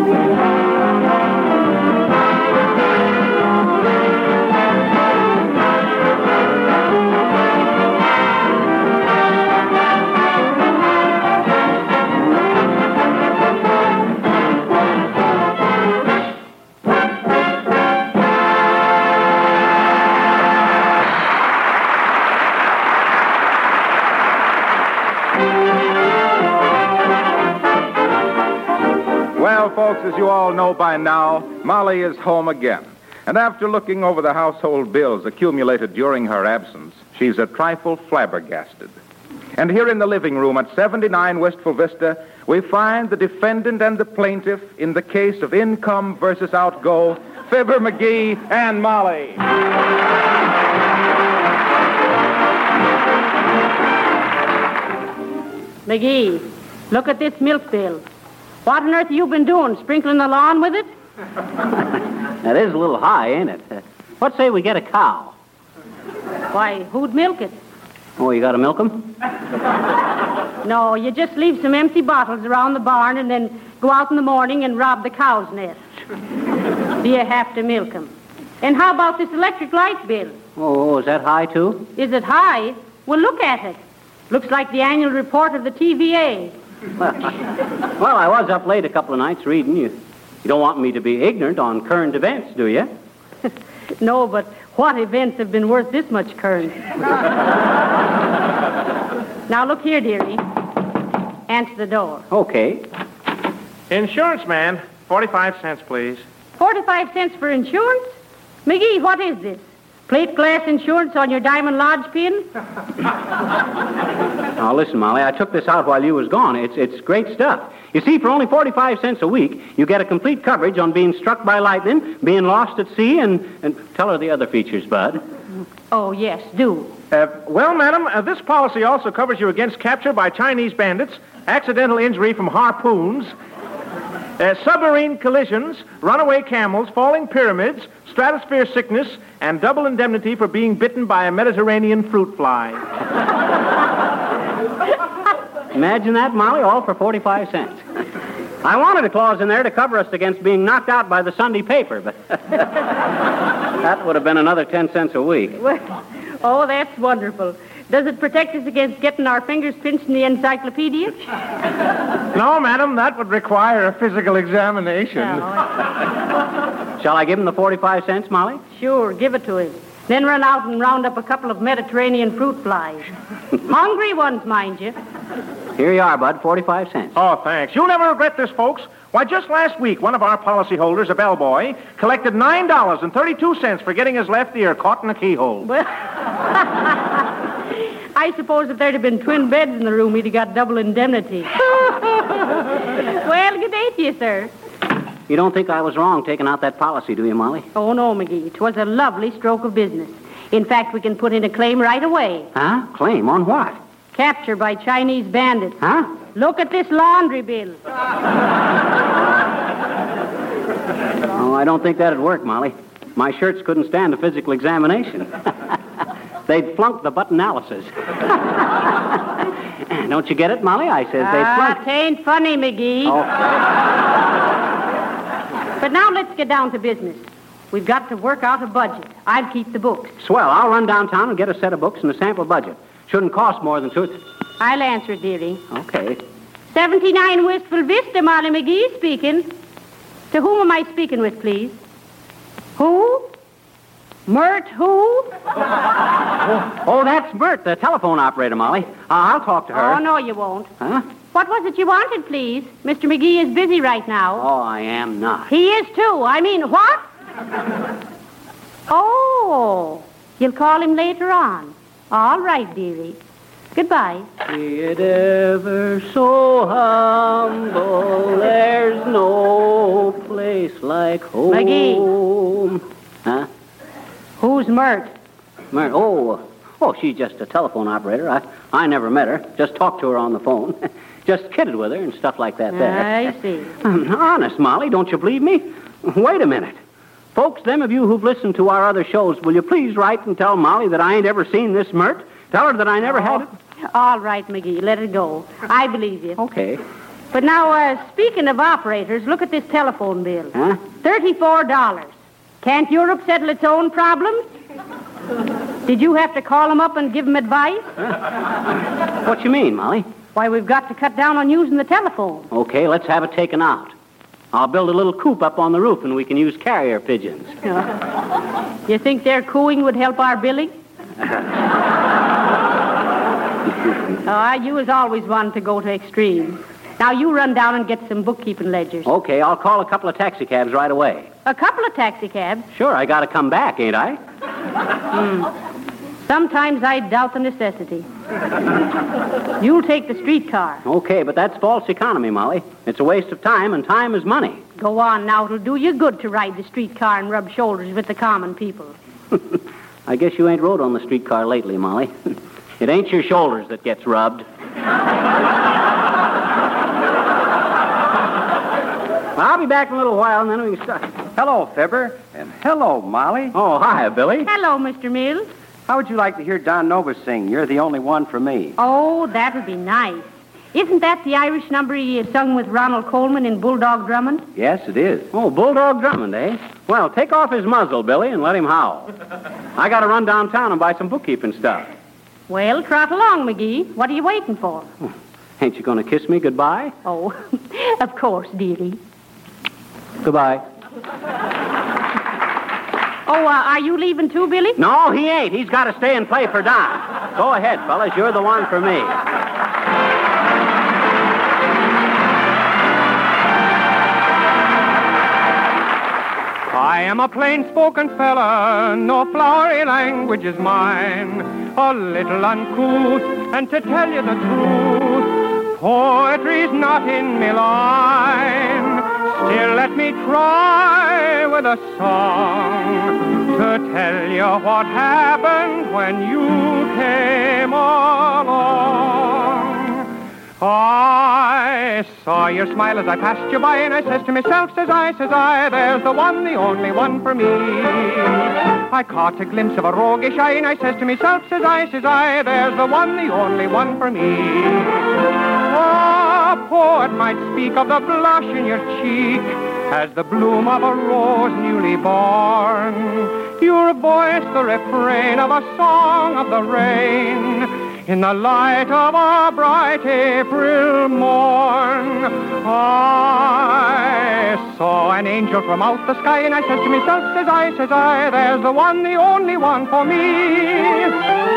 Well, folks, as you all know by now, Molly is home again. And after looking over the household bills accumulated during her absence, she's a trifle flabbergasted. And here in the living room at 79 Wistful Vista, we find the defendant and the plaintiff in the case of income versus outgo, Fibber McGee and Molly. McGee, look at this milk bill. What on earth have you been doing, sprinkling the lawn with it? That is a little high, ain't it? What say we get a cow? Why, who'd milk it? Oh, you got to milk 'em? No, you just leave some empty bottles around the barn and then go out in the morning and rob the cow's nest. Do you have to milk 'em? And how about this electric light bill? Oh, is that high, too? Is it high? Well, look at it. Looks like the annual report of the TVA. Well, I was up late a couple of nights reading. You don't want me to be ignorant on current events, do you? No, but what events have been worth this much current? Now, look here, dearie. Answer the door. Okay. Insurance man, 45 cents, please. 45 cents for insurance? McGee, what is this? Plate glass insurance on your Diamond Lodge pin? Now, listen, Molly, I took this out while you was gone. It's great stuff. You see, for only 45 cents a week, you get a complete coverage on being struck by lightning, being lost at sea, and tell her the other features, Bud. Oh, yes, do. Well, madam, this policy also covers you against capture by Chinese bandits, accidental injury from harpoons, submarine collisions, runaway camels, falling pyramids, stratosphere sickness, and double indemnity for being bitten by a Mediterranean fruit fly. Imagine that, Molly, all for 45 cents. I wanted a clause in there to cover us against being knocked out by the Sunday paper, but that would have been another 10 cents a week. Well, oh, that's wonderful. Does it protect us against getting our fingers pinched in the encyclopedia? No, madam, that would require a physical examination. Shall I give him the 45 cents, Molly? Sure, give it to him. Then run out and round up a couple of Mediterranean fruit flies. Hungry ones, mind you. Here you are, Bud, 45 cents. Oh, thanks. You'll never regret this, folks. Why, just last week, one of our policyholders, a bellboy, collected $9.32 for getting his left ear caught in a keyhole. Well, I suppose if there'd have been twin beds in the room, he'd have got double indemnity. Well, good day to you, sir. You don't think I was wrong taking out that policy, do you, Molly? Oh, no, McGee. 'Twas a lovely stroke of business. In fact, we can put in a claim right away. Huh? Claim on what? Capture by Chinese bandits. Huh? Look at this laundry bill. Oh, I don't think that'd work, Molly. My shirts couldn't stand a physical examination. They'd flunk the butt analysis. Don't you get it, Molly? I says they'd flunk. Tain't funny, McGee. Okay. But now let's get down to business. We've got to work out a budget. I'll keep the books. Swell. I'll run downtown and get a set of books and a sample budget. Shouldn't cost more than two. I'll answer it, dearie. Okay. 79 Wistful Vista, Molly McGee speaking. To whom am I speaking with, please? Who? Mert who? Oh, that's Bert, the telephone operator, Molly. I'll talk to her. Oh, no, you won't. Huh? What was it you wanted, please? Mr. McGee is busy right now. Oh, I am not. He is, too. I mean, what? Oh, you'll call him later on. All right, dearie. Goodbye. Be it ever so humble, there's no place like home. McGee. Huh? Who's Mert? Mert? Oh, she's just a telephone operator. I never met her. Just talked to her on the phone. Just kidded with her and stuff like that there. I see. Honest, Molly, don't you believe me? Wait a minute. Folks, them of you who've listened to our other shows, will you please write and tell Molly that I ain't ever seen this Mert? Tell her that I never had it. All right, McGee, let it go. I believe you. Okay. But now, speaking of operators, look at this telephone bill. Huh? $34. Can't Europe settle its own problems? Did you have to call them up and give them advice? What you mean, Molly? Why, we've got to cut down on using the telephone. Okay, let's have it taken out. I'll build a little coop up on the roof and we can use carrier pigeons. You think their cooing would help our billing? You was always one to go to extremes. Now you run down and get some bookkeeping ledgers. Okay, I'll call a couple of taxicabs right away. A couple of taxicabs? Sure, I gotta come back, ain't I? Sometimes I doubt the necessity. You'll take the streetcar. Okay, but that's false economy, Molly. It's a waste of time, and time is money. Go on now. It'll do you good to ride the streetcar and rub shoulders with the common people. I guess you ain't rode on the streetcar lately, Molly. It ain't your shoulders that gets rubbed. I'll be back in a little while, and then we can start. Hello, Fibber. And hello, Molly. Oh, hi, Billy. Hello, Mr. Mills. How would you like to hear Don Nova sing, You're the Only One for Me? Oh, that would be nice. Isn't that the Irish number he sung with Ronald Coleman in Bulldog Drummond? Yes, it is. Oh, Bulldog Drummond, eh? Well, take off his muzzle, Billy, and let him howl. I got to run downtown and buy some bookkeeping stuff. Well, trot along, McGee. What are you waiting for? Ain't you going to kiss me goodbye? Oh, of course, dearie. Goodbye. Oh, are you leaving too, Billy? No, he ain't. He's got to stay and play for Don. Go ahead, fellas. You're the one for me. I am a plain-spoken fella, no flowery language is mine. A little uncouth, and to tell you the truth, poetry's not in me line. Still, let me try with a song to tell you what happened when you came along. I saw your smile as I passed you by, and I says to myself, says I, there's the one, the only one for me. I caught a glimpse of a roguish eye, and I says to myself, says I, there's the one, the only one for me. A poet might speak of the blush in your cheek as the bloom of a rose newly born. Your voice, the refrain of a song of the rain. In the light of a bright April morn, I saw an angel from out the sky, and I said to myself, says I, there's the one, the only one for me.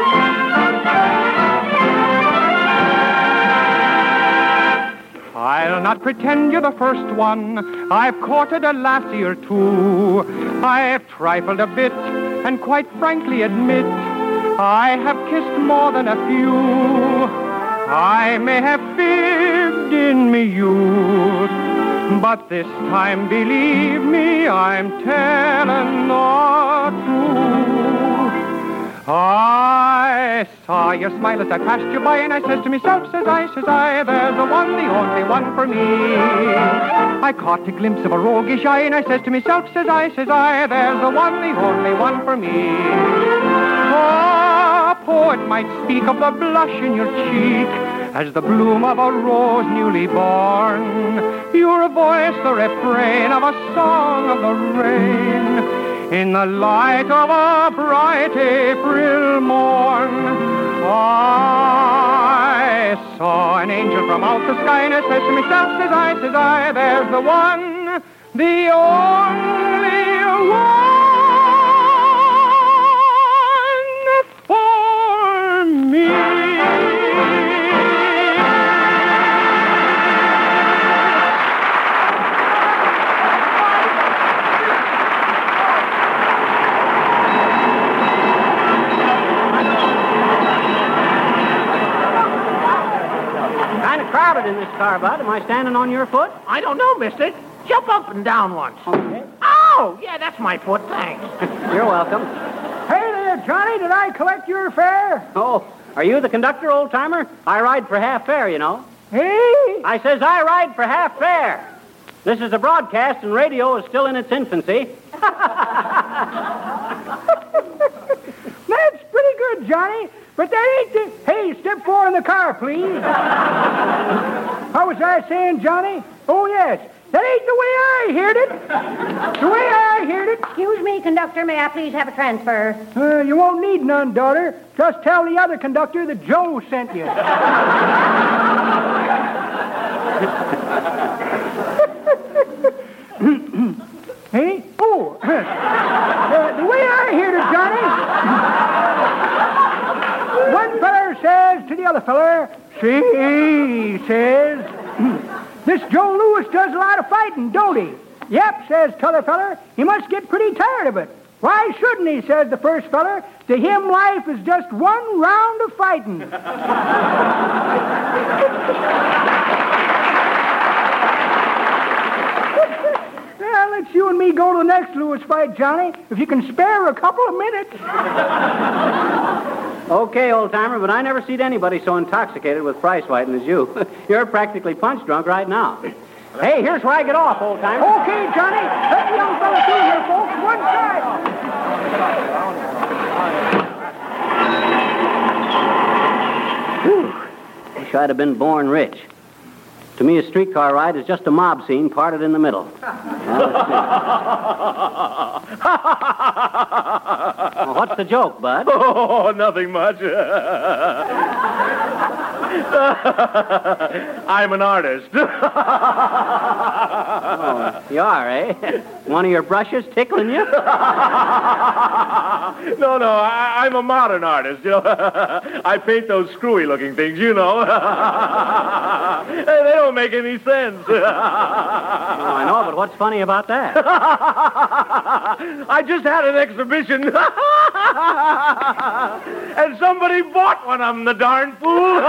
I'll not pretend you're the first one. I've courted a lassie or two. I've trifled a bit and quite frankly admit I have kissed more than a few. I may have fibbed in me youth, but this time, believe me, I'm telling the truth. I saw your smile as I passed you by, and I says to myself, says I, there's the one, the only one for me. I caught a glimpse of a roguish eye, and I says to myself, says I, there's the one, the only one for me. A poet might speak of the blush in your cheek as the bloom of a rose newly born. You're a voice, the refrain of a song of the rain. In the light of a bright April morn, I saw an angel from out the sky, and I said to myself, says I, there's the one, the only one for me. Crowded in this car, Bud. Am I standing on your foot? I don't know, mister. Jump up and down once. Okay. Oh, yeah, that's my foot, thanks. You're welcome. Hey there, Johnny, did I collect your fare? Oh, are you the conductor, old-timer? I ride for half fare, you know. Hey? I says I ride for half fare. This is a broadcast, and radio is still in its infancy. That's pretty good, Johnny. But that ain't the... Hey, step 4 in the car, please. How was I saying, Johnny? Oh, yes. That ain't the way I heard it. The way I heard it... Excuse me, conductor. May I please have a transfer? You won't need none, daughter. Just tell the other conductor that Joe sent you. Hey? Oh. The way I heard it, Johnny... One feller says to the other feller, see, he says, this Joe Louis does a lot of fighting, don't he? Yep, says t'other feller, he must get pretty tired of it. Why shouldn't he, says the first feller. To him, life is just one round of fighting. Well, let's you and me go to the next Louis fight, Johnny, if you can spare a couple of minutes. Okay, old-timer, but I never seen anybody so intoxicated with prize fighting as you. You're practically punch drunk right now. Hey, here's where I get off, old-timer. Okay, Johnny. Let the young fella through here, folks. One side. Whew. Wish I'd have been born rich. To me, a streetcar ride is just a mob scene parted in the middle. Well, what's the joke, Bud? Oh, nothing much. I'm an artist. Oh, you are, eh? One of your brushes tickling you? No, I'm a modern artist, you know. I paint those screwy-looking things, you know. Hey, they don't make any sense. Oh, I know, but what's funny about that? I just had an exhibition. And somebody bought one of them, the darn fool.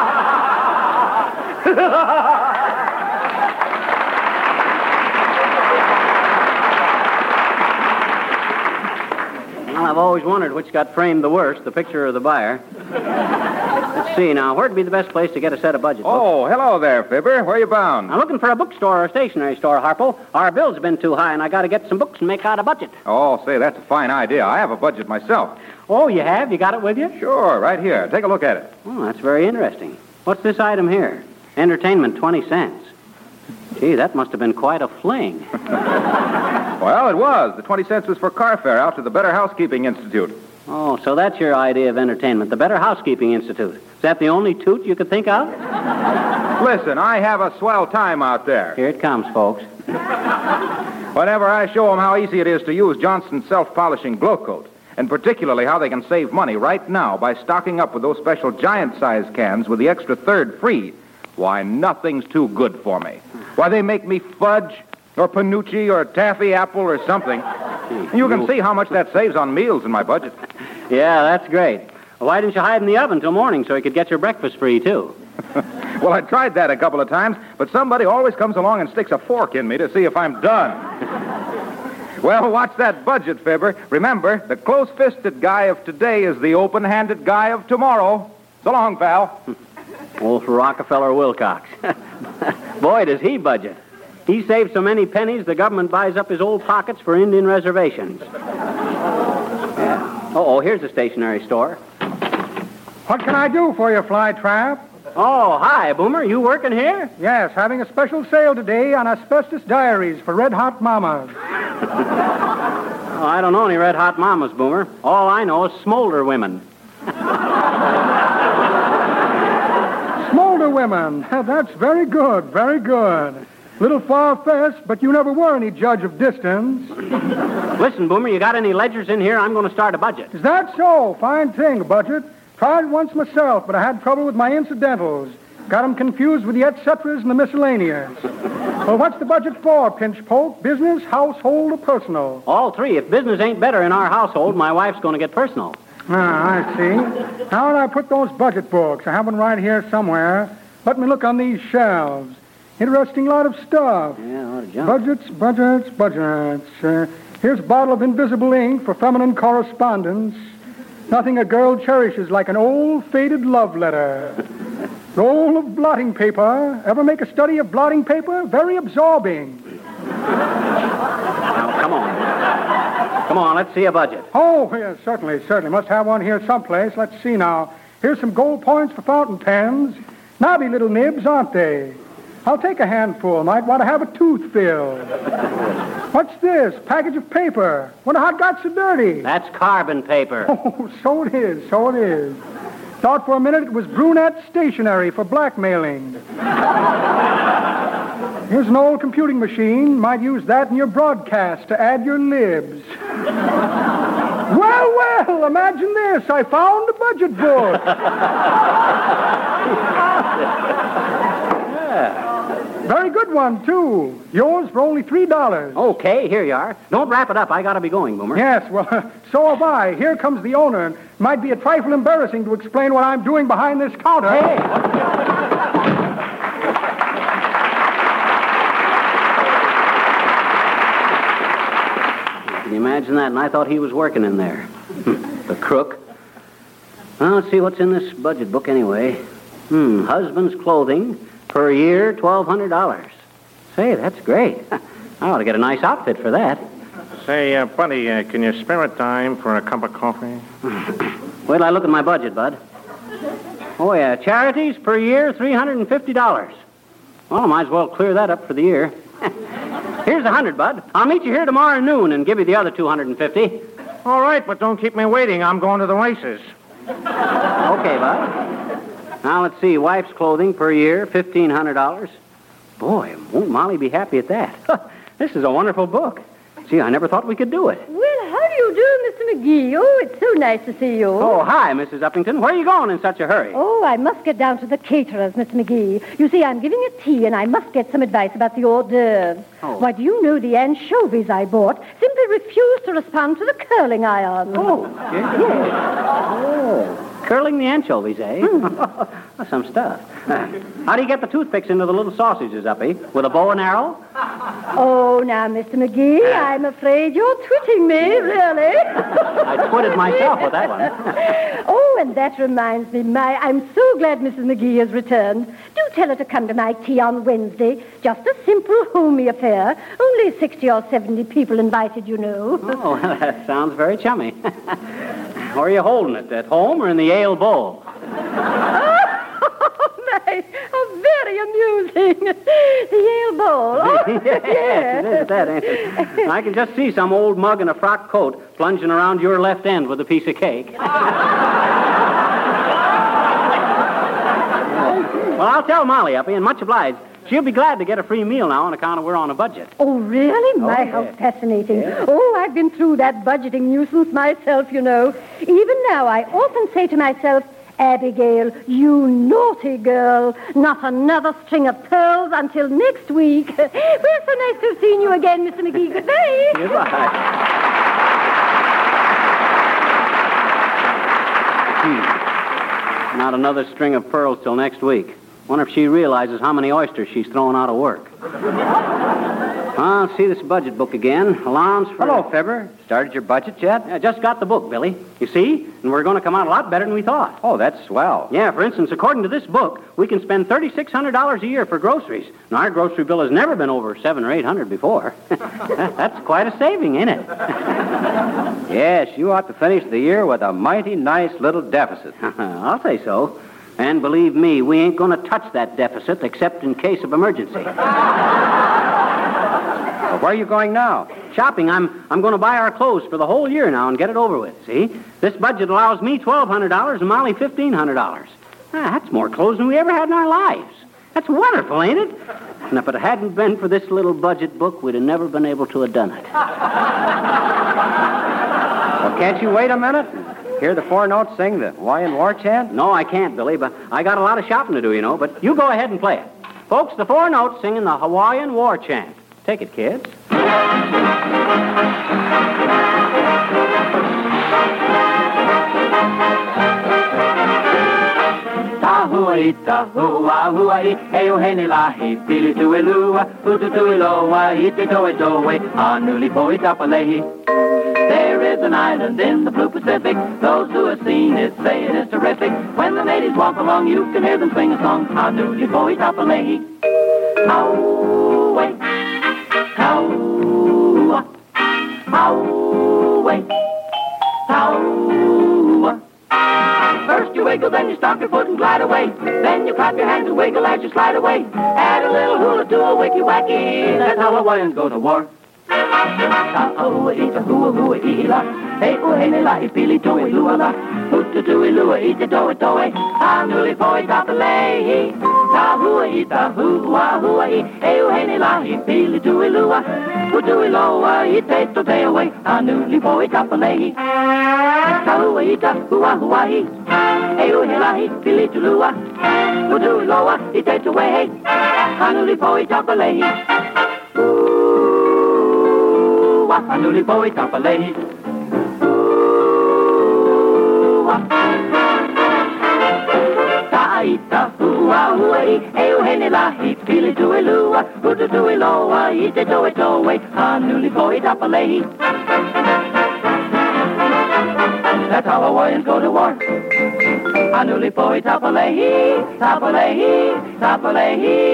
Well, I've always wondered which got framed the worst, the picture or the buyer. Let's see now. Where'd be the best place to get a set of budget books? Oh, hello there, Fibber. Where you bound? I'm looking for a bookstore or stationery store, Harpo. Our bills have been too high, and I got to get some books and make out a budget. Oh, say, that's a fine idea. I have a budget myself. Oh, you have? You got it with you? Sure, right here. Take a look at it. Oh, that's very interesting. What's this item here? Entertainment, 20 cents. Gee, that must have been quite a fling. Well, it was. The 20 cents was for car fare out to the Better Housekeeping Institute. Oh, so that's your idea of entertainment, the Better Housekeeping Institute. Is that the only toot you could think of? Listen, I have a swell time out there. Here it comes, folks. Whenever I show them how easy it is to use Johnson's self-polishing glow coat, and particularly how they can save money right now by stocking up with those special giant-sized cans with the extra third free, why, nothing's too good for me. Why, they make me fudge or panucci or taffy apple or something. You can see how much that saves on meals in my budget. Yeah, that's great. Well, why didn't you hide in the oven till morning so you could get your breakfast free, too? Well, I tried that a couple of times, but somebody always comes along and sticks a fork in me to see if I'm done. Well, watch that budget, Fibber. Remember, the close-fisted guy of today is the open-handed guy of tomorrow. So long, pal. Old Rockefeller Wilcox. Boy, does he budget. He saves so many pennies, the government buys up his old pockets for Indian reservations. Yeah. Oh, here's the stationery store. What can I do for you, Flytrap? Oh, hi, Boomer. You working here? Yes, having a special sale today on asbestos diaries for Red Hot Mamas. Oh, I don't know any Red Hot Mamas, Boomer. All I know is smolder women. Smolder women. That's very good, very good. Little far-fetched, but you never were any judge of distance. Listen, Boomer, you got any ledgers in here? I'm going to start a budget. Is that so? Fine thing, a budget. Tried it once myself, but I had trouble with my incidentals. Got them confused with the et ceteras and the miscellaneous. Well, what's the budget for, Pinchpoke? Business, household, or personal? All three. If business ain't better in our household, my wife's going to get personal. Ah, I see. How did I put those budget books? I have one right here somewhere. Let me look on these shelves. Interesting lot of stuff. Yeah, a lot of junk. Budgets. Here's a bottle of invisible ink for feminine correspondence. Nothing a girl cherishes like an old, faded love letter. Roll of blotting paper. Ever make a study of blotting paper? Very absorbing. Now, come on. Come on, let's see a budget. Oh, yes, certainly. Must have one here someplace. Let's see now. Here's some gold points for fountain pens. Knobby little nibs, aren't they? I'll take a handful. Might want to have a tooth filled. What's this? Package of paper. Wonder how it got so dirty. That's carbon paper. Oh, so it is. Thought for a minute it was brunette stationery for blackmailing. Here's an old computing machine. Might use that in your broadcast to add your libs. Well, imagine this. I found a budget book. Yeah. Very good one, too. Yours for only $3. Okay, here you are. Don't wrap it up. I got to be going, Boomer. Yes, well, so have I. Here comes the owner. It might be a trifle embarrassing to explain what I'm doing behind this counter. Hey! Can you imagine that? And I thought he was working in there. The crook. Well, let's see what's in this budget book anyway. Husband's clothing per year, $1,200. Say, that's great. I ought to get a nice outfit for that. Say, buddy, can you spare a dime for a cup of coffee? Wait till I look at my budget, Bud. Oh, yeah, charities per year, $350. Well, I might as well clear that up for the year. Here's $100, Bud. I'll meet you here tomorrow noon and give you the other $250. All right, but don't keep me waiting. I'm going to the races. Okay, Bud. Now, let's see. Wife's clothing per year, $1,500. Boy, won't Molly be happy at that? This is a wonderful book. Gee, I never thought we could do it. Well, how do you do, Mr. McGee? Oh, it's so nice to see you. Oh, hi, Mrs. Uppington. Where are you going in such a hurry? Oh, I must get down to the caterer's, Mr. McGee. You see, I'm giving a tea, and I must get some advice about the hors d'oeuvres. Oh. Why, do you know the anchovies I bought simply refused to respond to the curling iron? Oh, yes. Oh. Curling the anchovies, eh? Some stuff. How do you get the toothpicks into the little sausages, Uppy? With a bow and arrow? Oh, now, Mr. McGee, I'm afraid you're twitting me, really. I twitted myself with that one. Oh, and that reminds me, I'm so glad Mrs. McGee has returned. Do tell her to come to my tea on Wednesday. Just a simple, homey affair. Only 60 or 70 people invited, you know. Oh, that sounds very chummy. Where are you holding it? At home or in the ale bowl? Oh, my, how very amusing. The Yale Bowl. Oh, Yes, it is that, ain't it? I can just see some old mug in a frock coat plunging around your left end with a piece of cake. Well, I'll tell Molly, Uppy, and much obliged. She'll be glad to get a free meal now on account of we're on a budget. Oh, really? My, yeah. how fascinating. Oh, I've been through that budgeting nuisance myself, you know. Even now, I often say to myself, Abigail, you naughty girl. Not another string of pearls until next week. Well, so nice to have seen you again, Mr. McGee. Goodbye. Goodbye. Not another string of pearls till next week. Wonder if she realizes how many oysters she's throwing out of work. I'll see this budget book again. Allowance for... Hello, Fibber. Started your budget yet? I just got the book, Billy. You see? And we're going to come out a lot better than we thought. Oh, that's swell. Yeah, for instance, according to this book, we can spend $3,600 a year for groceries. Now, our grocery bill has never been over $700 or $800 before. That's quite a saving, ain't it? Yes, you ought to finish the year with a mighty nice little deficit. I'll say so. And believe me, we ain't going to touch that deficit except in case of emergency. Well, where are you going now? Shopping. I'm going to buy our clothes for the whole year now and get it over with, see? This budget allows me $1,200 and Molly $1,500. That's more clothes than we ever had in our lives. That's wonderful, ain't it? And if it hadn't been for this little budget book, we'd have never been able to have done it. Well, can't you wait a minute? Hear the four notes sing the Hawaiian War Chant? No, I can't, Billy, but I got a lot of shopping to do, you know. But you go ahead and play it. Folks, the four notes singing the Hawaiian War Chant. Take it, kids. Tahuai, tahua, huai, heo hene lahi, pili tui lua, putu tui loa, ite toe toe, anuli poi tapalehi. There is an island in the blue Pacific. Those who have seen it say it is terrific. When the natives walk along, you can hear them sing a song. Anuli poi tapalehi. Auwe, taua, auwe, taua. First you wiggle, then you stomp your foot and glide away. Then you clap your hands and wiggle as you slide away. Add a little hula to a wicky wacky. That's how Hawaiians go to war. Ta'ahua ita hua hua ila. Hey uhene la ipili tui lua la. Hutu tui lua ita toe toe. Anuli poi tapalehi. Ta'ahua ita hua hua i. Hey uhene la ipili tui lua. Hutu iloa ite to te away. Anuli poi tapalehi. Ta'ahua ita hua hua i. Hey uhene la ipili tui lua. Hutu iloa ite to away. Anuli poi tapalehi. Anuli poi tapalehi. Ta'ita hua huai, eo hene lahi, pili tui lua, putu tui loa, ite toe toe, anuli poi tapalehi. That's how Hawaiians go to war. Anuli poi tapalehi, tapalehi, tapalehi.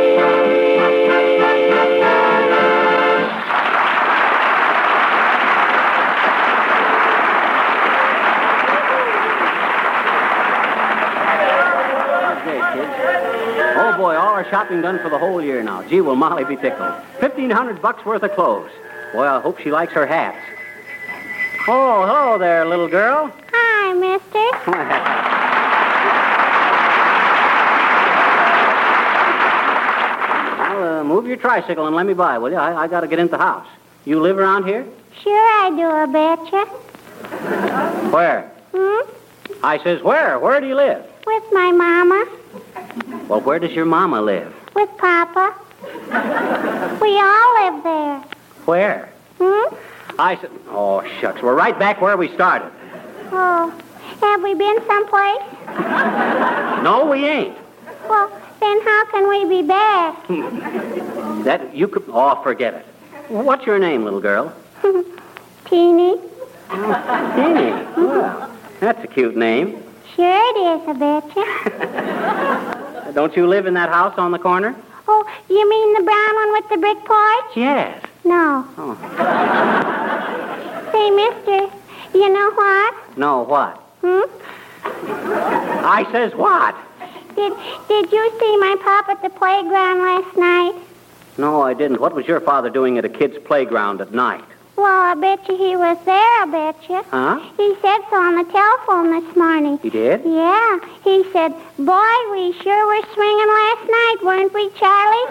Oh, boy, all our shopping done for the whole year now. Gee, will Molly be tickled. $1,500 worth of clothes. Boy, I hope she likes her hats. Oh, hello there, little girl. Hi, mister. Well, move your tricycle and let me by, will you? I got to get into the house. You live around here? Sure I do, I betcha. Where? I says, where? Where do you live? With my mama. Well, where does your mama live? With Papa. We all live there. Where? I said, oh, shucks. We're right back where we started. Oh, have we been someplace? No, we ain't. Well, then how can we be back? That you could... Oh, forget it. What's your name, little girl? Teeny. Teeny. Well, that's a cute name. Sure it is, I betcha. Don't you live in that house on the corner? Oh, you mean the brown one with the brick porch? Yes. No. Oh. Say, mister, you know what? No, what? I says what? Did you see my pop at the playground last night? No, I didn't. What was your father doing at a kid's playground at night? Well, I bet you he was there, I bet you. Huh? He said so on the telephone this morning. He did? Yeah. He said, boy, we sure were swinging last night, weren't we, Charlie?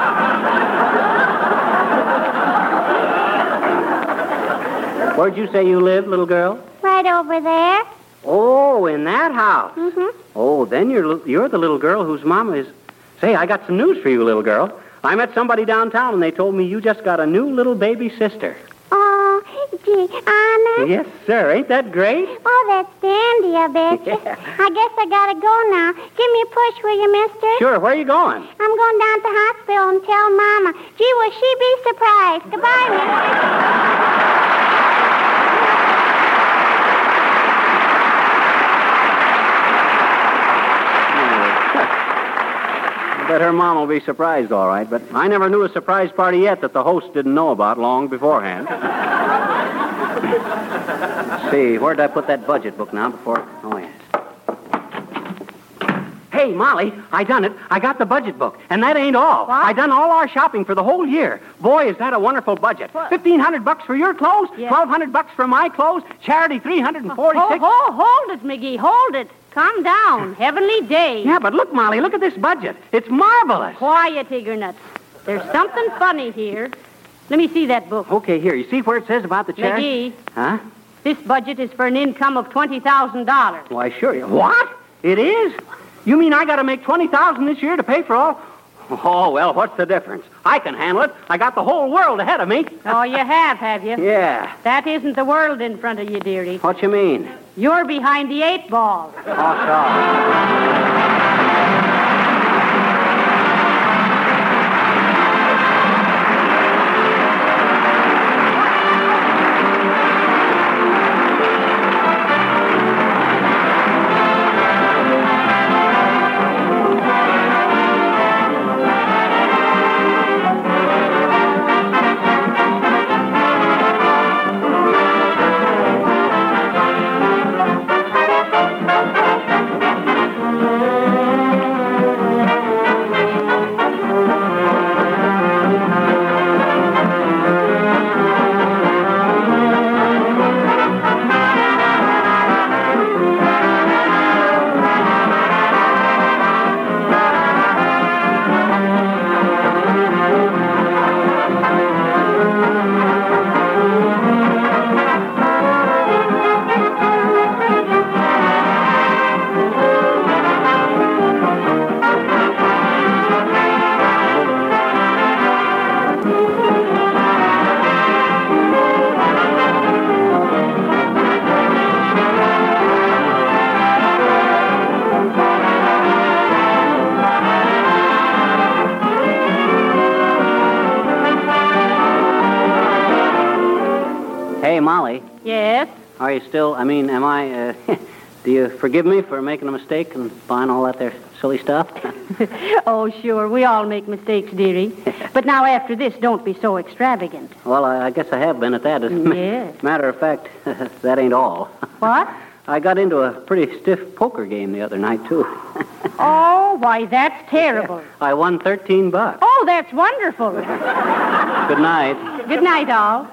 Where'd you say you lived, little girl? Right over there. Oh, in that house. Mm-hmm. Oh, then you're the little girl whose mama is... Say, I got some news for you, little girl. I met somebody downtown, and they told me you just got a new little baby sister. Oh, gee, honest? Yes, sir. Ain't that great? Oh, that's dandy, I bet you. Yeah. I guess I gotta go now. Give me a push, will you, mister? Sure. Where are you going? I'm going down to the hospital and tell Mama. Gee, will she be surprised? Goodbye, mister. I bet her mom will be surprised, all right, but I never knew a surprise party yet that the host didn't know about long beforehand. Let's see, where did I put that budget book now before... Oh, yes. Hey, Molly, I done it. I got the budget book, and that ain't all. What? I done all our shopping for the whole year. Boy, is that a wonderful budget. What? $1,500 for your clothes, Yeah. $1,200 for my clothes, charity $346. Hold it, McGee, hold it. Calm down. Heavenly day. Yeah, but look, Molly, look at this budget. It's marvelous. Quiet, Eagernut. There's something funny here. Let me see that book. Okay, here. You see where it says about the charity? McGee, Huh? this budget is for an income of $20,000. Why, sure. What? It is? You mean I got to make $20,000 this year to pay for all? Oh, well, what's the difference? I can handle it. I got the whole world ahead of me. Oh, you have you? Yeah. That isn't the world in front of you, dearie. What you mean? You're behind the 8 ball. Oh, sorry. Hey, Molly. Yes? Are you still, am I, do you forgive me for making a mistake and buying all that there silly stuff? Oh, sure. We all make mistakes, dearie. But now after this, don't be so extravagant. Well, I guess I have been at that. Yes. Matter of fact, that ain't all. What? I got into a pretty stiff poker game the other night, too. Oh, why, that's terrible. I won $13. Oh, that's wonderful. Good night. Good night, all.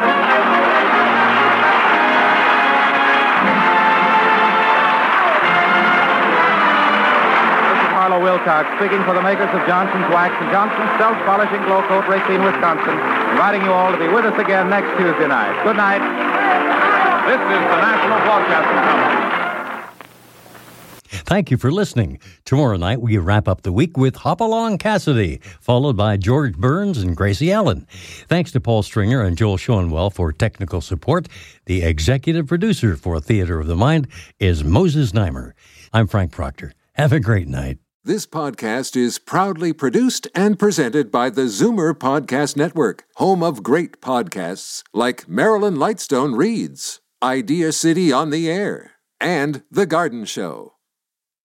Harlow Wilcox, speaking for the makers of Johnson's Wax and Johnson's Self-Polishing Glow Coat, Racine, Wisconsin, inviting you all to be with us again next Tuesday night. Good night. This is the National Broadcasting Company. Thank you for listening. Tomorrow night, we wrap up the week with Hopalong Cassidy, followed by George Burns and Gracie Allen. Thanks to Paul Stringer and Joel Schoenwell for technical support. The executive producer for Theater of the Mind is Moses Neimer. I'm Frank Proctor. Have a great night. This podcast is proudly produced and presented by the Zoomer Podcast Network, home of great podcasts like Marilyn Lightstone Reads, Idea City on the Air, and The Garden Show.